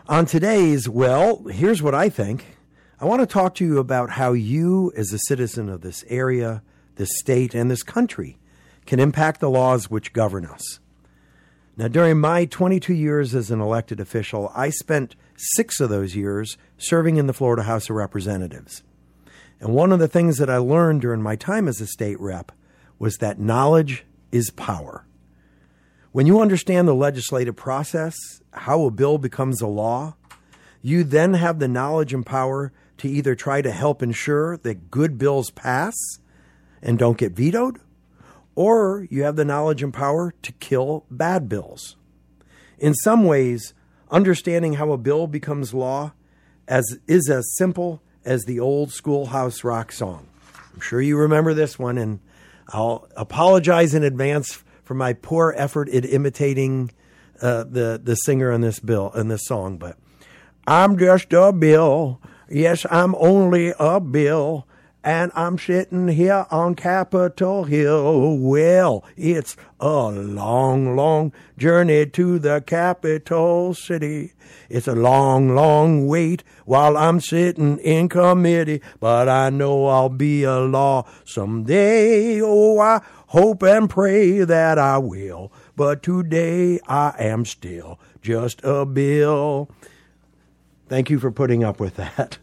On today's, well, here's what I think. I want to talk to you about how you, as a citizen of this area, this state, and this country, can impact the laws which govern us. Now, during my 22 years as an elected official, I spent 6 of those years serving in the Florida House of Representatives. And one of the things that I learned during my time as a state rep was that knowledge is power. When you understand the legislative process, how a bill becomes a law, you then have the knowledge and power to either try to help ensure that good bills pass and don't get vetoed, or you have the knowledge and power to kill bad bills. In some ways, understanding how a bill becomes law is as simple as the old schoolhouse rock song. I'm sure you remember this one, and I'll apologize in advance for my poor effort at imitating the singer in this song. But I'm just a bill. Yes, I'm only a bill. And I'm sitting here on Capitol Hill. Well, it's a long, long journey to the capital city. It's a long, long wait while I'm sitting in committee. But I know I'll be a law someday. Oh, I hope and pray that I will. But today I am still just a bill. Thank you for putting up with that.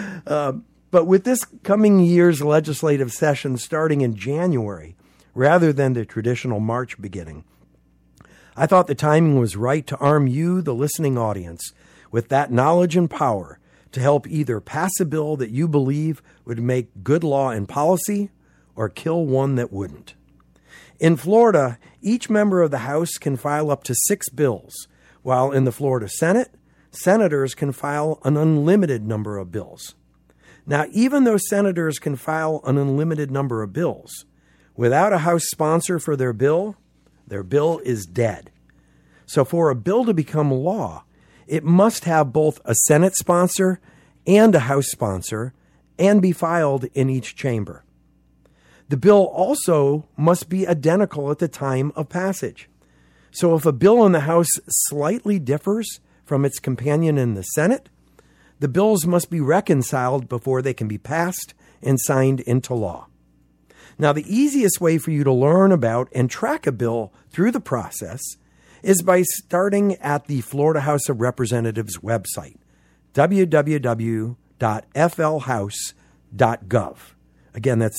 But with this coming year's legislative session starting in January, rather than the traditional March beginning, I thought the timing was right to arm you, the listening audience, with that knowledge and power to help either pass a bill that you believe would make good law and policy or kill one that wouldn't. In Florida, each member of the House can file up to 6 bills, while in the Florida Senate, senators can file an unlimited number of bills. Now, even though senators can file an unlimited number of bills, without a House sponsor for their bill is dead. So for a bill to become law, it must have both a Senate sponsor and a House sponsor and be filed in each chamber. The bill also must be identical at the time of passage. So if a bill in the House slightly differs from its companion in the Senate, the bills must be reconciled before they can be passed and signed into law. Now, the easiest way for you to learn about and track a bill through the process is by starting at the Florida House of Representatives website, www.flhouse.gov. Again, that's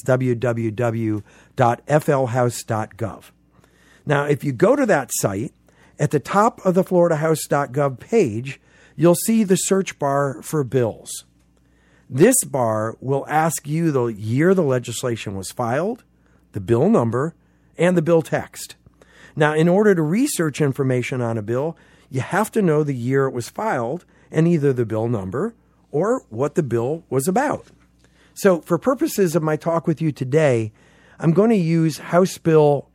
www.flhouse.gov. Now, if you go to that site, at the top of the floridahouse.gov page, you'll see the search bar for bills. This bar will ask you the year the legislation was filed, the bill number, and the bill text. Now, in order to research information on a bill, you have to know the year it was filed and either the bill number or what the bill was about. So for purposes of my talk with you today, I'm going to use House Bill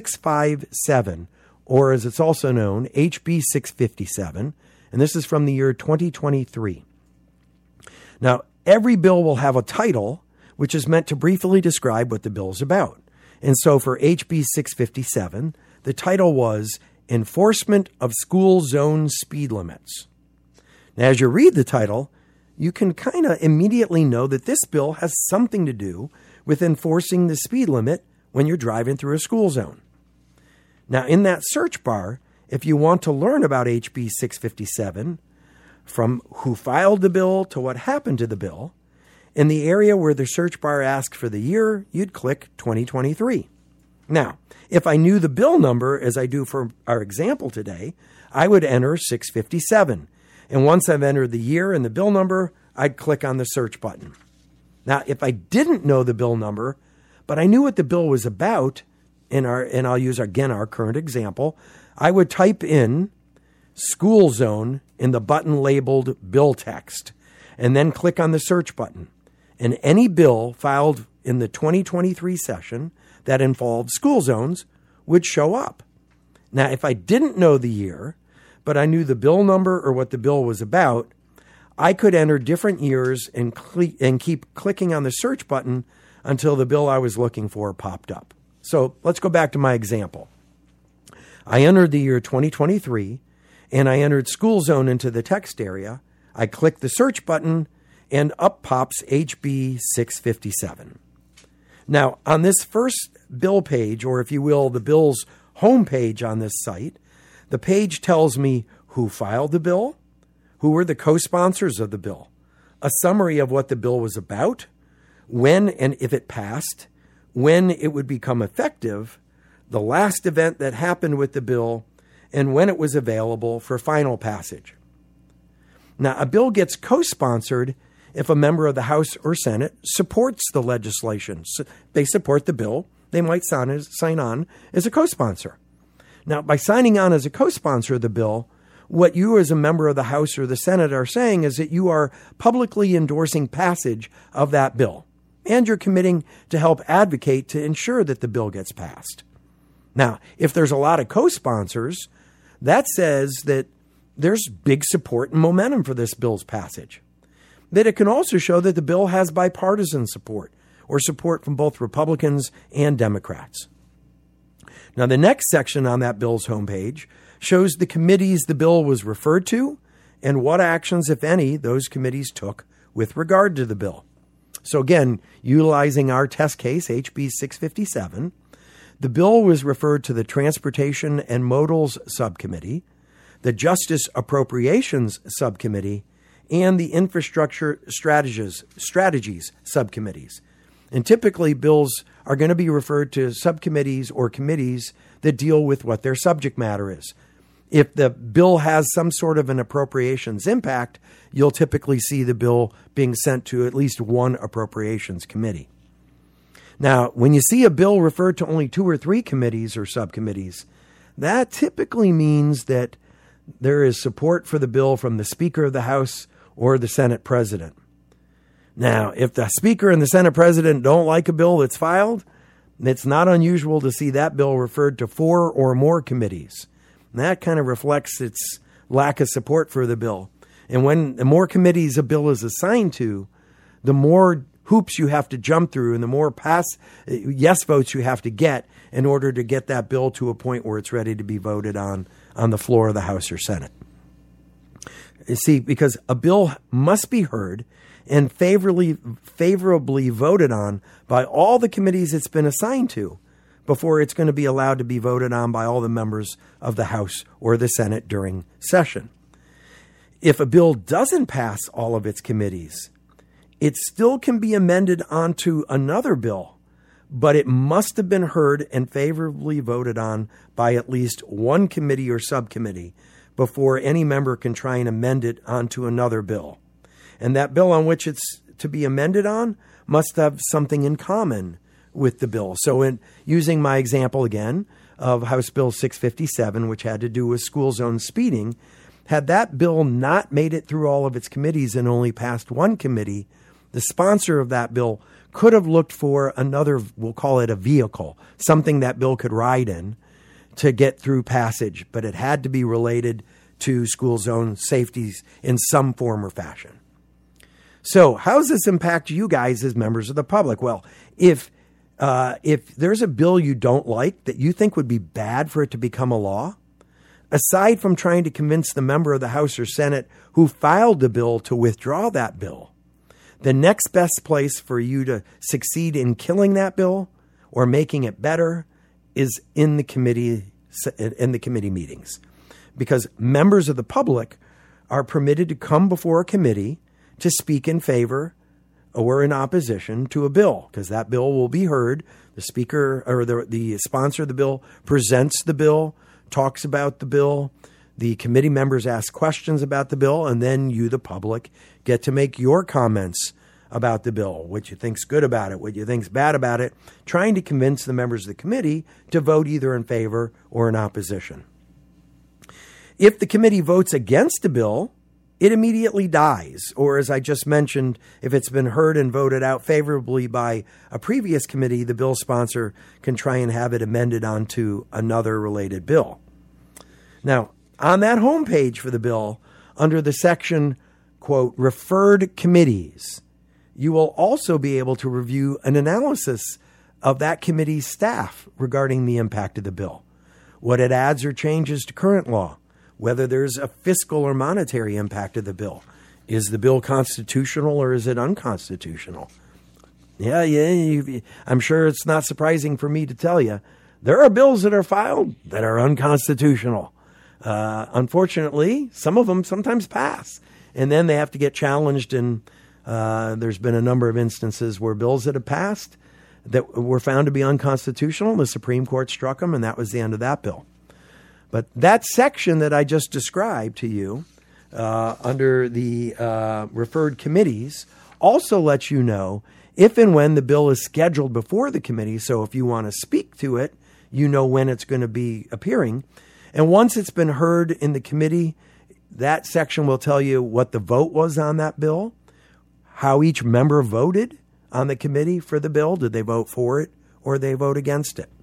657, or as it's also known, HB 657, and this is from the year 2023. Now, every bill will have a title, which is meant to briefly describe what the bill is about. And so for HB 657, the title was Enforcement of School Zone Speed Limits. Now, as you read the title, you can kind of immediately know that this bill has something to do with enforcing the speed limit when you're driving through a school zone. Now, in that search bar, if you want to learn about HB 657, from who filed the bill to what happened to the bill, in the area where the search bar asks for the year, you'd click 2023. Now, if I knew the bill number, as I do for our example today, I would enter 657. And once I've entered the year and the bill number, I'd click on the search button. Now, if I didn't know the bill number, but I knew what the bill was about, and I'll use, again, our current example, I would type in school zone in the button labeled bill text, and then click on the search button. And any bill filed in the 2023 session that involved school zones would show up. Now, if I didn't know the year, but I knew the bill number or what the bill was about, I could enter different years and keep clicking on the search button until the bill I was looking for popped up. So let's go back to my example. I entered the year 2023, and I entered school zone into the text area, I click the search button, and up pops HB 657. Now, on this first bill page, or if you will, the bill's homepage on this site, the page tells me who filed the bill, who were the co-sponsors of the bill, a summary of what the bill was about, when and if it passed, when it would become effective, the last event that happened with the bill, and when it was available for final passage. Now, a bill gets co-sponsored if a member of the House or Senate supports the legislation. So they support the bill, they might sign on as a co-sponsor. Now, by signing on as a co-sponsor of the bill, what you as a member of the House or the Senate are saying is that you are publicly endorsing passage of that bill, and you're committing to help advocate to ensure that the bill gets passed. Now, if there's a lot of co-sponsors, that says that there's big support and momentum for this bill's passage. That it can also show that the bill has bipartisan support, or support from both Republicans and Democrats. Now, the next section on that bill's homepage shows the committees the bill was referred to and what actions, if any, those committees took with regard to the bill. So again, utilizing our test case, HB 657, the bill was referred to the Transportation and Modals Subcommittee, the Justice Appropriations Subcommittee, and the Infrastructure Strategies Subcommittees. And typically, bills are going to be referred to subcommittees or committees that deal with what their subject matter is. If the bill has some sort of an appropriations impact, you'll typically see the bill being sent to at least one appropriations committee. Now, when you see a bill referred to only 2 or 3 committees or subcommittees, that typically means that there is support for the bill from the Speaker of the House or the Senate President. Now, if the Speaker and the Senate President don't like a bill that's filed, it's not unusual to see that bill referred to 4 or more committees. And that kind of reflects its lack of support for the bill. And when the more committees a bill is assigned to, the more hoops you have to jump through and the more yes votes you have to get in order to get that bill to a point where it's ready to be voted on the floor of the House or Senate. You see, because a bill must be heard and favorably voted on by all the committees it's been assigned to before it's going to be allowed to be voted on by all the members of the House or the Senate during session. If a bill doesn't pass all of its committees, it still can be amended onto another bill, but it must have been heard and favorably voted on by at least one committee or subcommittee before any member can try and amend it onto another bill. And that bill on which it's to be amended on must have something in common with the bill. So in using my example again of House Bill 657, which had to do with school zone speeding, had that bill not made it through all of its committees and only passed one committee, the sponsor of that bill could have looked for another, we'll call it a vehicle, something that bill could ride in to get through passage, but it had to be related to school zone safeties in some form or fashion. So how does this impact you guys as members of the public? Well, if there's a bill you don't like that you think would be bad for it to become a law, aside from trying to convince the member of the House or Senate who filed the bill to withdraw that bill, the next best place for you to succeed in killing that bill or making it better is in the committee meetings, because members of the public are permitted to come before a committee to speak in favor or in opposition to a bill, because that bill will be heard. The speaker or the sponsor of the bill presents the bill, talks about the bill. The committee members ask questions about the bill, and then you, the public, get to make your comments about the bill, what you think's good about it, what you think's bad about it, trying to convince the members of the committee to vote either in favor or in opposition. If the committee votes against the bill, it immediately dies. Or as I just mentioned, if it's been heard and voted out favorably by a previous committee, the bill sponsor can try and have it amended onto another related bill. Now, on that homepage for the bill, under the section, quote, referred committees, you will also be able to review an analysis of that committee's staff regarding the impact of the bill, what it adds or changes to current law, whether there's a fiscal or monetary impact of the bill. Is the bill constitutional or is it unconstitutional? I'm sure it's not surprising for me to tell you, there are bills that are filed that are unconstitutional. Unfortunately, some of them sometimes pass, and then they have to get challenged, and there's been a number of instances where bills that have passed that were found to be unconstitutional, and the Supreme Court struck them, and that was the end of that bill. But that section that I just described to you under the referred committees also lets you know if and when the bill is scheduled before the committee. So if you want to speak to it, you know when it's going to be appearing. And once it's been heard in the committee, that section will tell you what the vote was on that bill, how each member voted on the committee for the bill. Did they vote for it or they vote against it?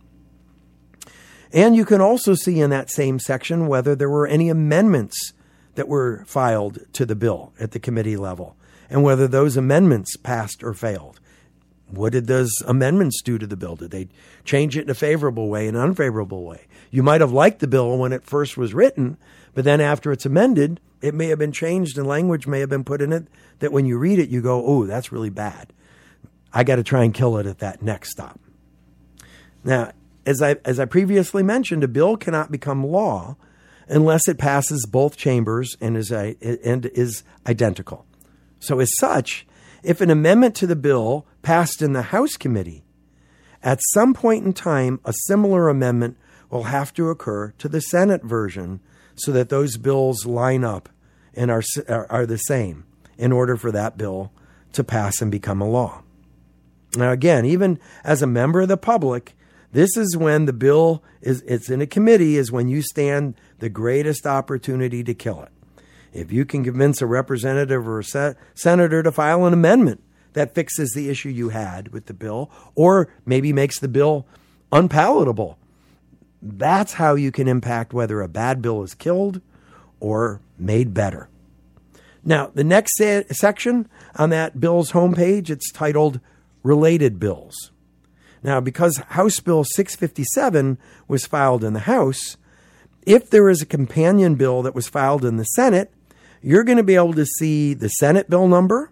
And you can also see in that same section whether there were any amendments that were filed to the bill at the committee level and whether those amendments passed or failed. What did those amendments do to the bill? Did they change it in a favorable way, an unfavorable way? You might have liked the bill when it first was written, but then after it's amended, it may have been changed and language may have been put in it that when you read it, you go, oh, that's really bad. I got to try and kill it at that next stop. Now, as I previously mentioned, a bill cannot become law unless it passes both chambers and is identical. So as such, if an amendment to the bill passed in the House committee, at some point in time, a similar amendment will have to occur to the Senate version so that those bills line up and are the same in order for that bill to pass and become a law. Now, again, even as a member of the public, this is when the bill it's in a committee is when you stand the greatest opportunity to kill it. If you can convince a representative or a senator to file an amendment that fixes the issue you had with the bill or maybe makes the bill unpalatable, that's how you can impact whether a bad bill is killed or made better. Now, the next section on that bill's homepage, it's titled Related Bills. Now, because House Bill 657 was filed in the House, if there is a companion bill that was filed in the Senate, you're going to be able to see the Senate bill number.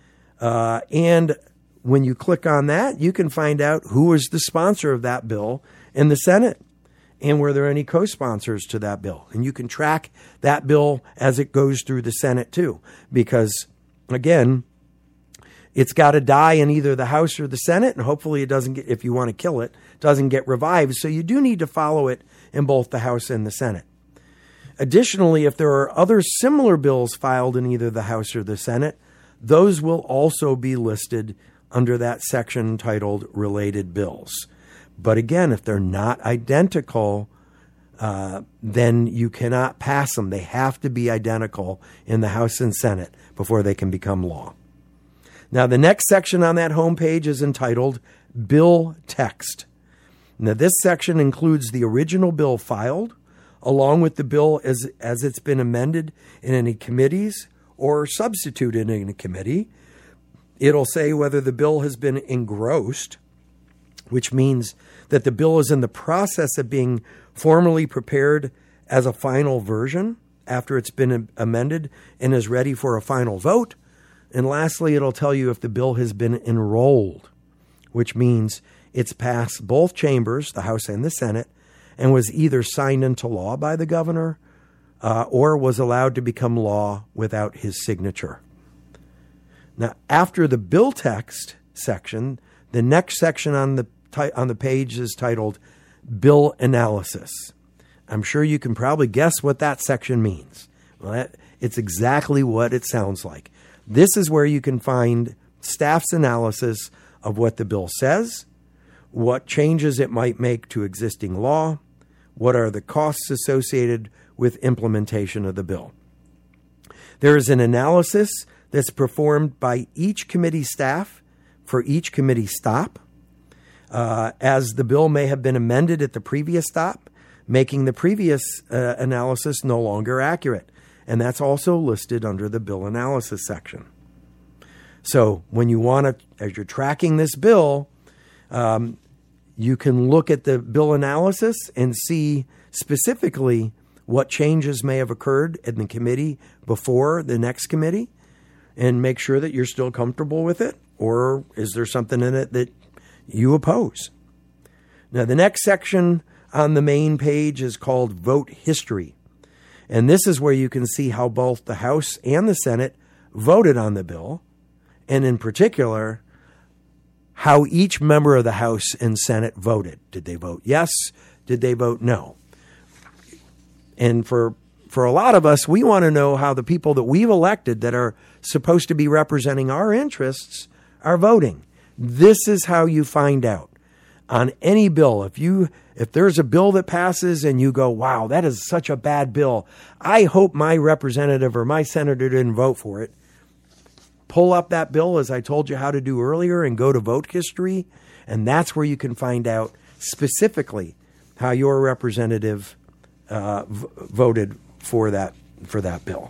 And when you click on that, you can find out who was the sponsor of that bill in the Senate and were there any co-sponsors to that bill. And you can track that bill as it goes through the Senate too, because again, it's got to die in either the House or the Senate, and hopefully it doesn't get, if you want to kill it, doesn't get revived. So you do need to follow it in both the House and the Senate. Additionally, if there are other similar bills filed in either the House or the Senate, those will also be listed under that section titled Related Bills. But again, if they're not identical, then you cannot pass them. They have to be identical in the House and Senate before they can become law. Now, the next section on that homepage is entitled Bill Text. Now, this section includes the original bill filed, along with the bill as it's been amended in any committees or substituted in a committee. It'll say whether the bill has been engrossed, which means that the bill is in the process of being formally prepared as a final version after it's been amended and is ready for a final vote. And lastly, it'll tell you if the bill has been enrolled, which means it's passed both chambers, the House and the Senate, and was either signed into law by the governor or was allowed to become law without his signature. Now, after the bill text section, the next section on the page is titled Bill Analysis. I'm sure you can probably guess what that section means. Well, it's exactly what it sounds like. This is where you can find staff's analysis of what the bill says, what changes it might make to existing law, what are the costs associated with implementation of the bill. There is an analysis that's performed by each committee staff for each committee stop, as the bill may have been amended at the previous stop, making the previous analysis no longer accurate. And that's also listed under the bill analysis section. So when you want to, as you're tracking this bill, you can look at the bill analysis and see specifically what changes may have occurred in the committee before the next committee and make sure that you're still comfortable with it, or is there something in it that you oppose? Now, the next section on the main page is called Vote History. And this is where you can see how both the House and the Senate voted on the bill, and in particular, how each member of the House and Senate voted. Did they vote yes? Did they vote no? And for a lot of us, we want to know how the people that we've elected that are supposed to be representing our interests are voting. This is how you find out. On any bill, if there's a bill that passes and you go, wow, that is such a bad bill, I hope my representative or my senator didn't vote for it. Pull up that bill, as I told you how to do earlier, and go to Vote History, and that's where you can find out specifically how your representative voted for that bill.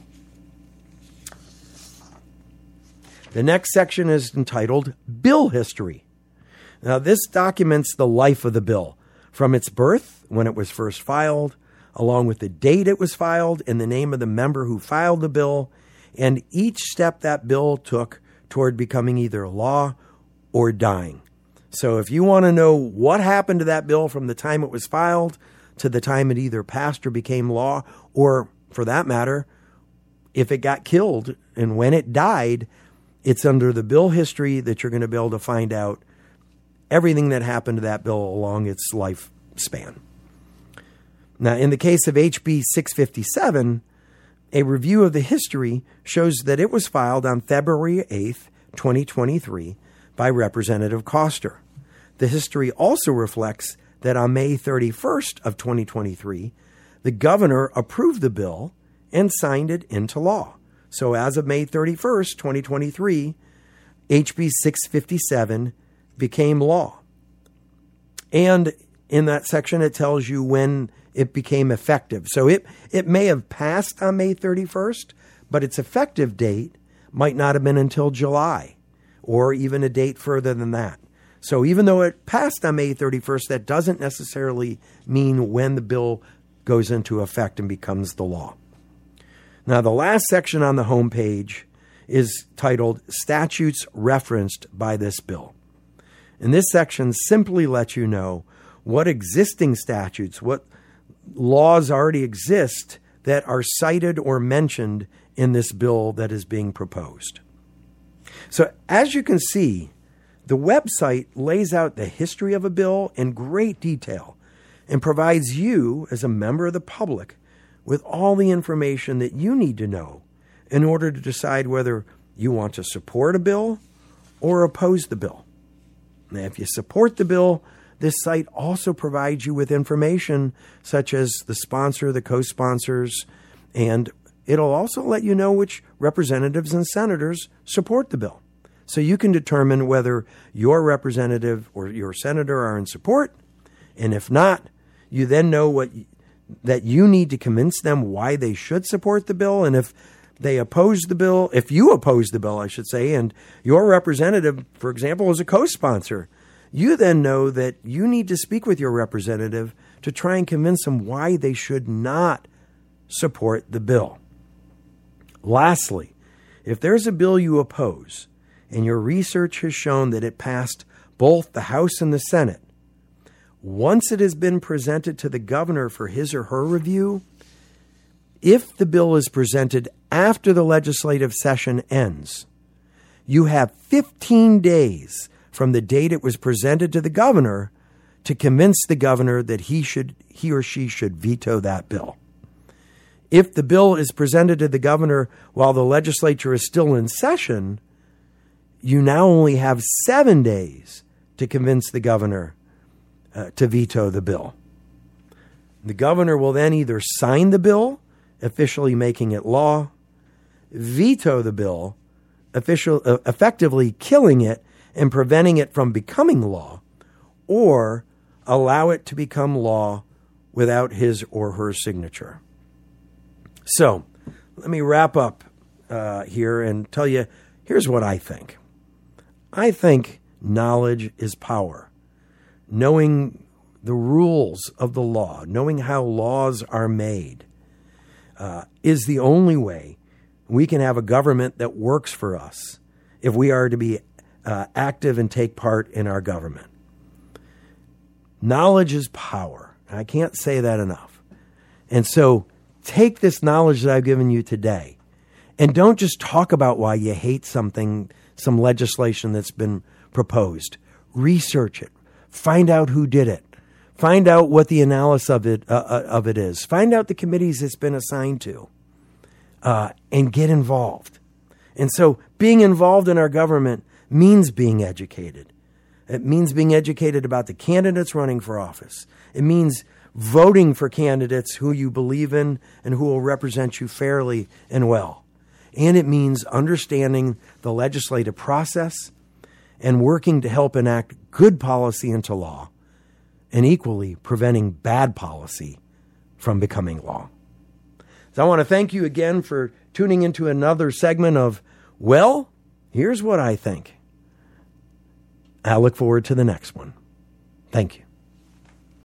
The next section is entitled Bill History. Now, this documents the life of the bill, from its birth, when it was first filed, along with the date it was filed and the name of the member who filed the bill, and each step that bill took toward becoming either law or dying. So if you want to know what happened to that bill from the time it was filed to the time it either passed or became law, or for that matter, if it got killed and when it died, it's under the bill history that you're going to be able to find out everything that happened to that bill along its lifespan. Now, in the case of HB 657, a review of the history shows that it was filed on February 8th, 2023 by Representative Coster. The history also reflects that on May 31st of 2023, the governor approved the bill and signed it into law. So as of May 31st, 2023, HB 657 became law. And in that section, it tells you when it became effective. So it may have passed on May 31st, but its effective date might not have been until July, or even a date further than that. So even though it passed on May 31st, that doesn't necessarily mean when the bill goes into effect and becomes the law. Now, the last section on the homepage is titled Statutes Referenced by this Bill. And this section simply lets you know what existing statutes, what laws already exist that are cited or mentioned in this bill that is being proposed. So as you can see, the website lays out the history of a bill in great detail and provides you, as a member of the public, with all the information that you need to know in order to decide whether you want to support a bill or oppose the bill. Now, if you support the bill, this site also provides you with information such as the sponsor, the co-sponsors, and it'll also let you know which representatives and senators support the bill. So you can determine whether your representative or your senator are in support, and if not, you then know that you need to convince them why they should support the bill. And if they oppose the bill, if you oppose the bill, I should say, and your representative, for example, is a co-sponsor, you then know that you need to speak with your representative to try and convince them why they should not support the bill. Lastly, if there's a bill you oppose and your research has shown that it passed both the House and the Senate, once it has been presented to the governor for his or her review, if the bill is presented after the legislative session ends, you have 15 days from the date it was presented to the governor to convince the governor that he or she should veto that bill. If the bill is presented to the governor while the legislature is still in session, you now only have 7 days to convince the governor to veto the bill. The governor will then either sign the bill, officially making it law, veto the bill, effectively killing it and preventing it from becoming law, or allow it to become law without his or her signature. So let me wrap up here and tell you, here's what I think. I think knowledge is power. Knowing the rules of the law, knowing how laws are made, is the only way we can have a government that works for us if we are to be active and take part in our government. Knowledge is power. I can't say that enough. And so take this knowledge that I've given you today and don't just talk about why you hate something, some legislation that's been proposed. Research it. Find out who did it. Find out what the analysis of it is. Find out the committees it's been assigned to, and get involved. And so being involved in our government means being educated. It means being educated about the candidates running for office. It means voting for candidates who you believe in and who will represent you fairly and well. And it means understanding the legislative process and working to help enact good policy into law, and equally preventing bad policy from becoming law. So I want to thank you again for tuning into another segment of, well, here's what I think. I look forward to the next one. Thank you.